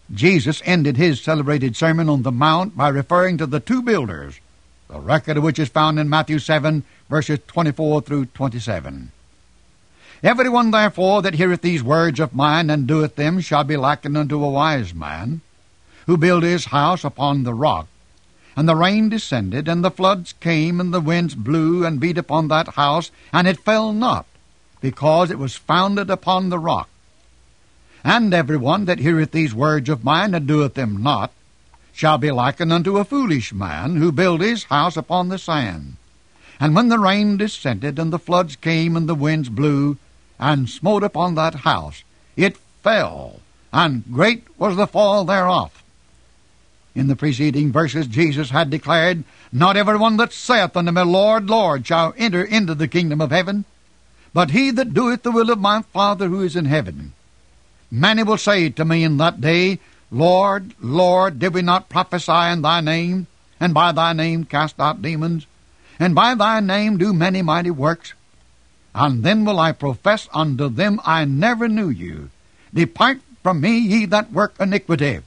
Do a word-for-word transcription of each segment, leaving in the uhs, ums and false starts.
Jesus ended his celebrated Sermon on the Mount by referring to the two builders, the record of which is found in Matthew seven, verses twenty-four through twenty-seven. Every one therefore that heareth these words of mine, and doeth them, shall be likened unto a wise man, who built his house upon the rock. And the rain descended, and the floods came, and the winds blew, and beat upon that house, and it fell not, because it was founded upon the rock. And every one that heareth these words of mine, and doeth them not, shall be likened unto a foolish man, who built his house upon the sand. And when the rain descended, and the floods came, and the winds blew, and smote upon that house, it fell, and great was the fall thereof. In the preceding verses Jesus had declared, Not every one that saith unto me, Lord, Lord, shall enter into the kingdom of heaven, but he that doeth the will of my Father who is in heaven. Many will say to me in that day, Lord, Lord, did we not prophesy in thy name, and by thy name cast out demons, and by thy name do many mighty works? And then will I profess unto them, I never knew you. Depart from me, ye that work iniquity.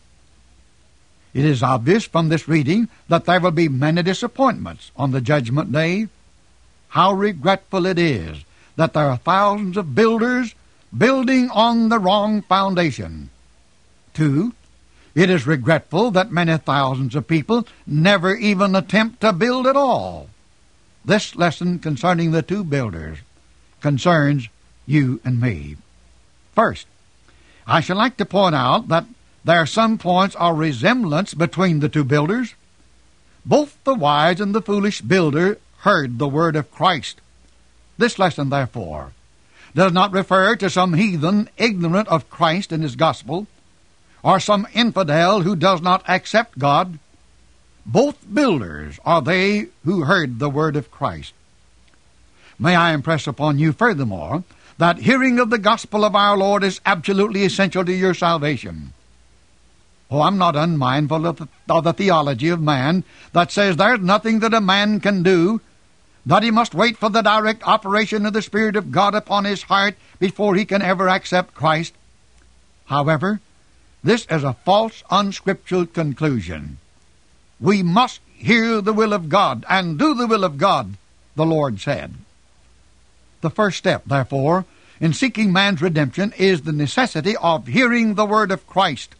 It is obvious from this reading that there will be many disappointments on the judgment day. How regretful it is that there are thousands of builders building on the wrong foundation. Two, it is regretful that many thousands of people never even attempt to build at all. This lesson concerning the two builders concerns you and me. First, I should like to point out that there are some points of resemblance between the two builders. Both the wise and the foolish builder heard the word of Christ. This lesson, therefore, does not refer to some heathen ignorant of Christ and his gospel, or some infidel who does not accept God. Both builders are they who heard the word of Christ. May I impress upon you furthermore that hearing of the gospel of our Lord is absolutely essential to your salvation. Oh, I'm not unmindful of the, of the theology of man that says there's nothing that a man can do, that he must wait for the direct operation of the Spirit of God upon his heart before he can ever accept Christ. However, this is a false, unscriptural conclusion. We must hear the will of God and do the will of God, the Lord said. The first step, therefore, in seeking man's redemption is the necessity of hearing the word of Christ.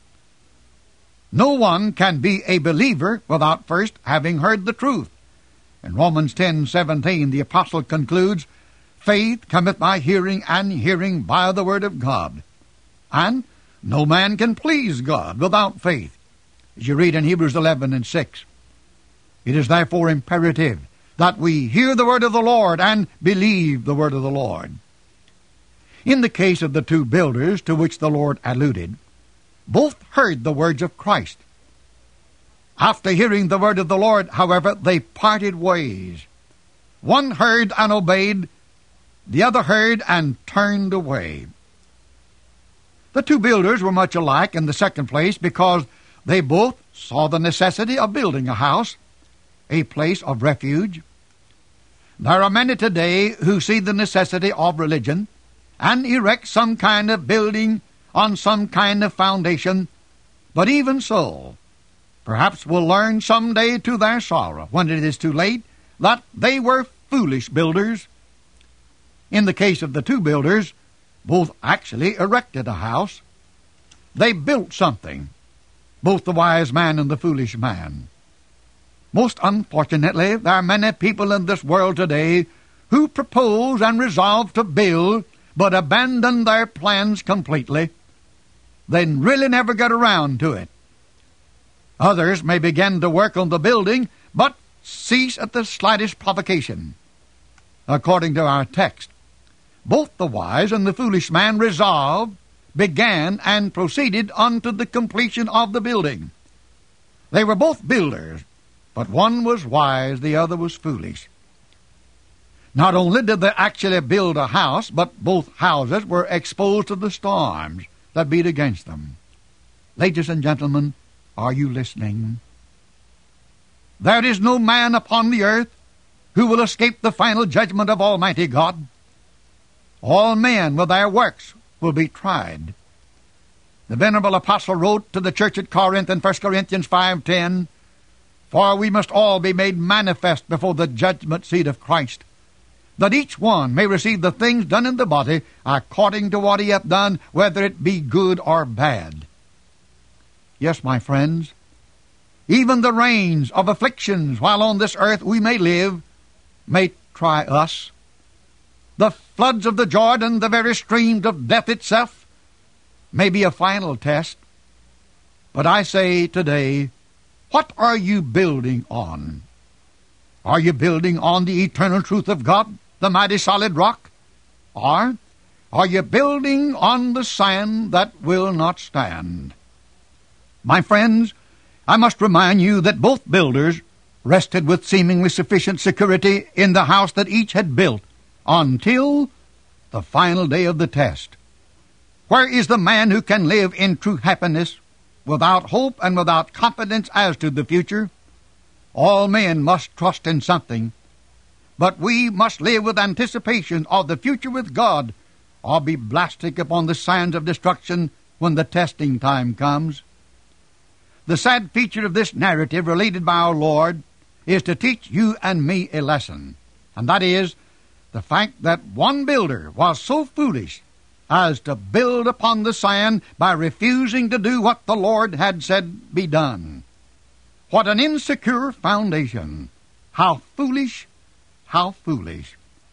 No one can be a believer without first having heard the truth. In Romans ten seventeen, the apostle concludes, Faith cometh by hearing, and hearing by the word of God. And no man can please God without faith, as you read in Hebrews eleven and six. It is therefore imperative that we hear the word of the Lord and believe the word of the Lord. In the case of the two builders to which the Lord alluded, both heard the words of Christ. After hearing the word of the Lord, however, they parted ways. One heard and obeyed, the other heard and turned away. The two builders were much alike in the second place because they both saw the necessity of building a house, a place of refuge. There are many today who see the necessity of religion and erect some kind of building on some kind of foundation, but even so, perhaps will learn some day to their sorrow, when it is too late, that they were foolish builders. In the case of the two builders, both actually erected a house. They built something, both the wise man and the foolish man. Most unfortunately, there are many people in this world today who propose and resolve to build, but abandon their plans completely. They really never get around to it. Others may begin to work on the building, but cease at the slightest provocation. According to our text, both the wise and the foolish man resolved, began, and proceeded unto the completion of the building. They were both builders, but one was wise, the other was foolish. Not only did they actually build a house, but both houses were exposed to the storms that beat against them. Ladies and gentlemen, are you listening? There is no man upon the earth who will escape the final judgment of Almighty God. All men with their works will be tried. The venerable apostle wrote to the church at Corinth in First Corinthians five ten, "For we must all be made manifest before the judgment seat of Christ, that each one may receive the things done in the body according to what he hath done, whether it be good or bad." Yes, my friends, even the rains of afflictions while on this earth we may live may try us. The floods of the Jordan, the very streams of death itself, may be a final test. But I say today, what are you building on? Are you building on the eternal truth of God, the mighty solid rock? Or are you building on the sand that will not stand? My friends, I must remind you that both builders rested with seemingly sufficient security in the house that each had built until the final day of the test. Where is the man who can live in true happiness, without hope and without confidence as to the future? All men must trust in something, but we must live with anticipation of the future with God, or be blasted upon the sands of destruction when the testing time comes. The sad feature of this narrative related by our Lord is to teach you and me a lesson, and that is the fact that one builder was so foolish as to build upon the sand by refusing to do what the Lord had said be done. What an insecure foundation! How foolish, how foolish.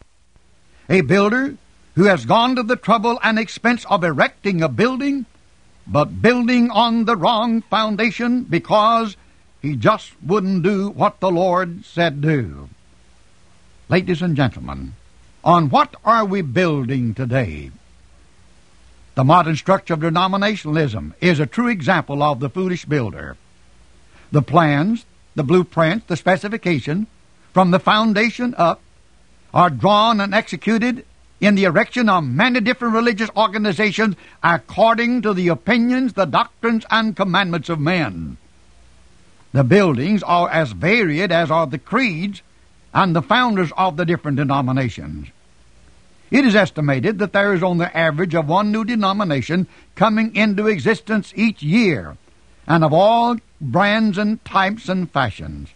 A builder who has gone to the trouble and expense of erecting a building, but building on the wrong foundation because he just wouldn't do what the Lord said do. Ladies and gentlemen, on what are we building today? The modern structure of denominationalism is a true example of the foolish builder. The plans, the blueprints, the specification, from the foundation up, are drawn and executed in the erection of many different religious organizations according to the opinions, the doctrines, and commandments of men. The buildings are as varied as are the creeds and the founders of the different denominations. It is estimated that there is on the average of one new denomination coming into existence each year, and of all brands and types and fashions.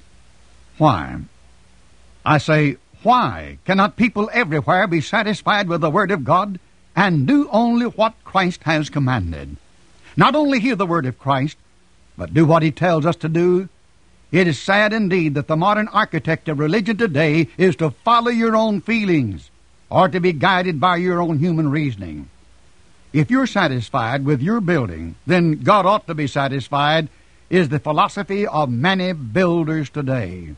Why? I say, why cannot people everywhere be satisfied with the Word of God and do only what Christ has commanded? Not only hear the Word of Christ, but do what He tells us to do. It is sad indeed that the modern architect of religion today is to follow your own feelings or to be guided by your own human reasoning. If you're satisfied with your building, then God ought to be satisfied, is the philosophy of many builders today.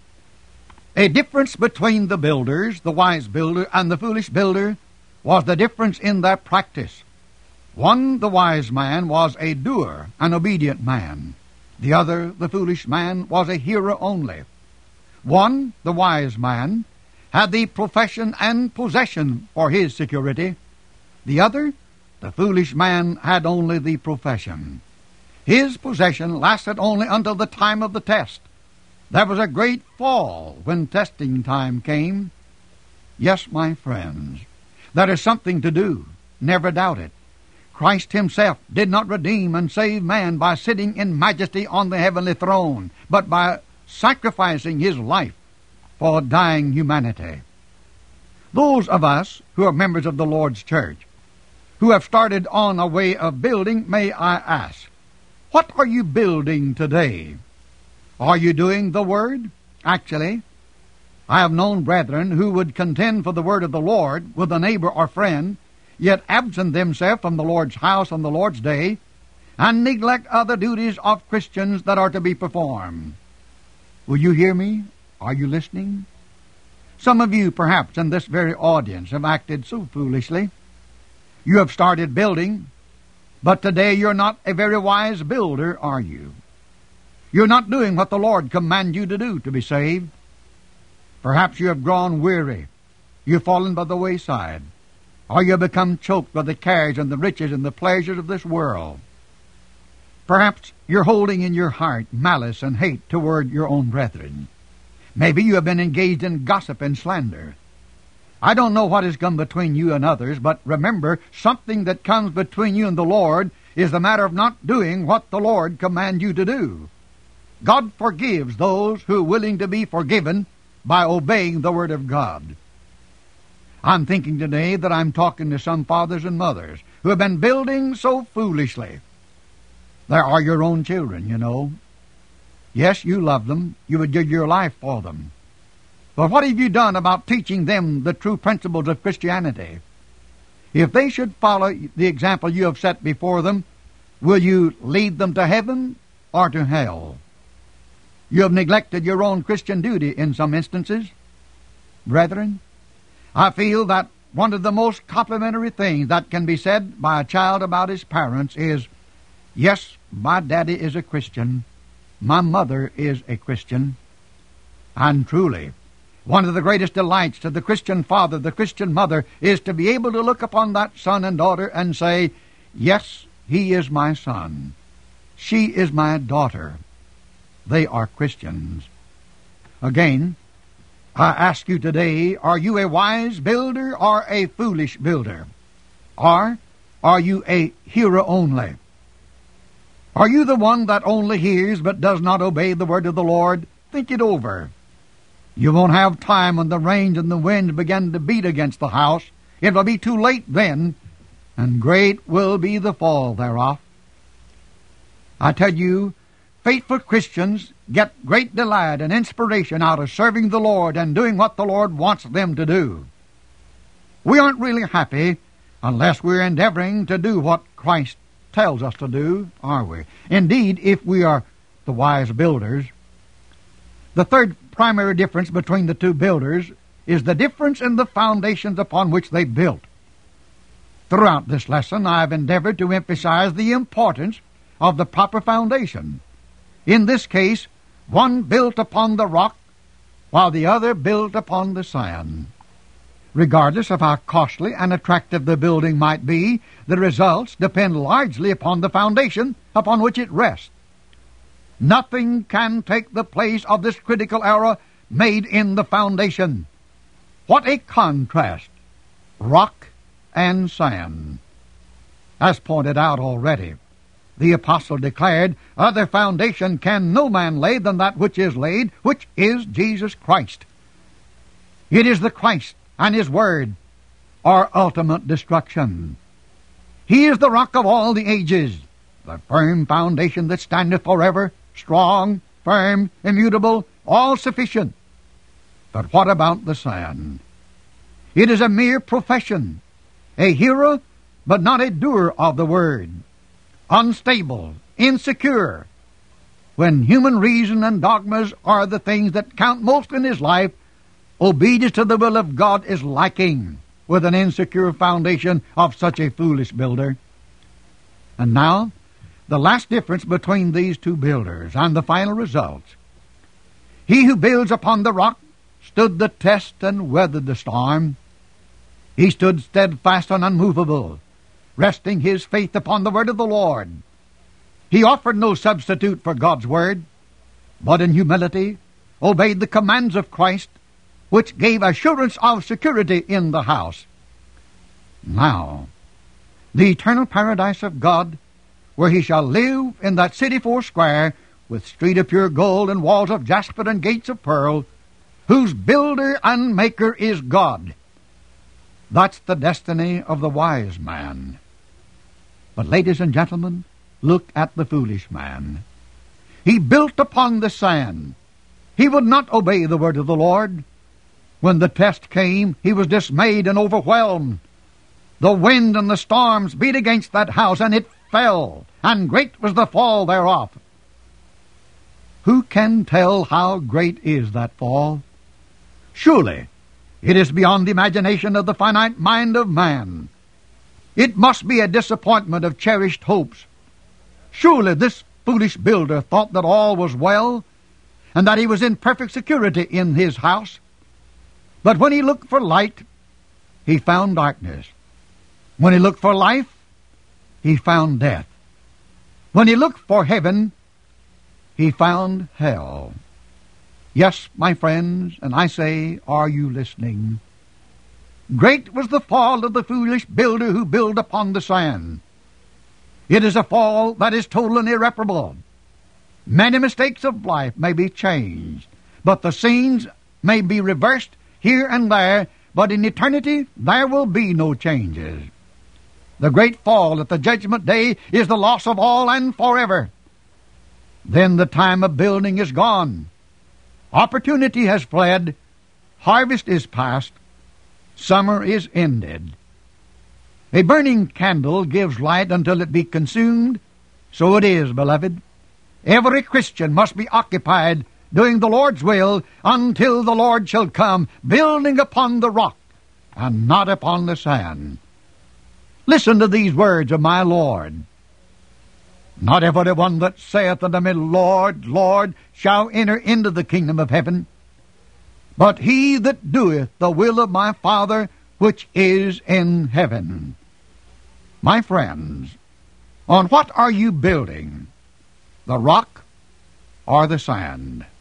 A difference between the builders, the wise builder, and the foolish builder was the difference in their practice. One, the wise man, was a doer, an obedient man. The other, the foolish man, was a hearer only. One, the wise man, had the profession and possession for his security. The other, the foolish man, had only the profession. His possession lasted only until the time of the test. There was a great fall when testing time came. Yes, my friends, there is something to do. Never doubt it. Christ Himself did not redeem and save man by sitting in majesty on the heavenly throne, but by sacrificing His life for dying humanity. Those of us who are members of the Lord's church, who have started on a way of building, may I ask, what are you building today? Are you doing the Word? Actually, I have known brethren who would contend for the Word of the Lord with a neighbor or friend, yet absent themselves from the Lord's house on the Lord's day, and neglect other duties of Christians that are to be performed. Will you hear me? Are you listening? Some of you, perhaps, in this very audience have acted so foolishly. You have started building, but today you're not a very wise builder, are you? You're not doing what the Lord commanded you to do to be saved. Perhaps you have grown weary. You've fallen by the wayside. Or you have become choked by the cares and the riches and the pleasures of this world. Perhaps you're holding in your heart malice and hate toward your own brethren. Maybe you have been engaged in gossip and slander. I don't know what has come between you and others, but remember, something that comes between you and the Lord is the matter of not doing what the Lord commands you to do. God forgives those who are willing to be forgiven by obeying the Word of God. I'm thinking today that I'm talking to some fathers and mothers who have been building so foolishly. There are your own children, you know. Yes, you love them. You would give your life for them. But what have you done about teaching them the true principles of Christianity? If they should follow the example you have set before them, will you lead them to heaven or to hell? You have neglected your own Christian duty in some instances. Brethren, I feel that one of the most complimentary things that can be said by a child about his parents is, yes, my daddy is a Christian. My mother is a Christian. And truly, one of the greatest delights to the Christian father, the Christian mother, is to be able to look upon that son and daughter and say, yes, he is my son. She is my daughter. They are Christians. Again, I ask you today, are you a wise builder or a foolish builder? Or are you a hearer only? Are you the one that only hears but does not obey the word of the Lord? Think it over. You won't have time when the rains and the winds begin to beat against the house. It will be too late then, and great will be the fall thereof. I tell you, faithful Christians get great delight and inspiration out of serving the Lord and doing what the Lord wants them to do. We aren't really happy unless we're endeavoring to do what Christ tells us to do, are we? Indeed, if we are the wise builders. The third primary difference between the two builders is the difference in the foundations upon which they built. Throughout this lesson, I have endeavored to emphasize the importance of the proper foundation. In this case, one built upon the rock, while the other built upon the sand. Regardless of how costly and attractive the building might be, the results depend largely upon the foundation upon which it rests. Nothing can take the place of this critical error made in the foundation. What a contrast! Rock and sand. As pointed out already, the apostle declared, other foundation can no man lay than that which is laid, which is Jesus Christ. It is the Christ and His Word, our ultimate destruction. He is the rock of all the ages, the firm foundation that standeth forever, strong, firm, immutable, all-sufficient. But what about the sand? It is a mere profession, a hearer, but not a doer of the Word, unstable, insecure. When human reason and dogmas are the things that count most in his life, obedience to the will of God is lacking with an insecure foundation of such a foolish builder. And now, the last difference between these two builders and the final results. He who builds upon the rock stood the test and weathered the storm. He stood steadfast and unmovable, resting his faith upon the word of the Lord. He offered no substitute for God's word, but in humility obeyed the commands of Christ, which gave assurance of security in the house. Now, the eternal paradise of God, where he shall live in that city foursquare, with street of pure gold and walls of jasper and gates of pearl, whose builder and maker is God. That's the destiny of the wise man. But ladies and gentlemen, look at the foolish man. He built upon the sand. He would not obey the word of the Lord. When the test came, he was dismayed and overwhelmed. The wind and the storms beat against that house, and it fell, and great was the fall thereof. Who can tell how great is that fall? Surely it is beyond the imagination of the finite mind of man. It must be a disappointment of cherished hopes. Surely this foolish builder thought that all was well, and that he was in perfect security in his house. But when he looked for light, he found darkness. When he looked for life, he found death. When he looked for heaven, he found hell. Yes, my friends, and I say, are you listening? Great was the fall of the foolish builder who built upon the sand. It is a fall that is total and irreparable. Many mistakes of life may be changed, but the scenes may be reversed here and there, but in eternity there will be no changes. The great fall at the judgment day is the loss of all and forever. Then the time of building is gone. Opportunity has fled. Harvest is past. Summer is ended. A burning candle gives light until it be consumed. So it is, beloved. Every Christian must be occupied doing the Lord's will until the Lord shall come, building upon the rock and not upon the sand. Listen to these words of my Lord. Not every one that saith unto me, Lord, Lord, shall enter into the kingdom of heaven, but he that doeth the will of my Father which is in heaven. My friends, on what are you building? The rock or the sand?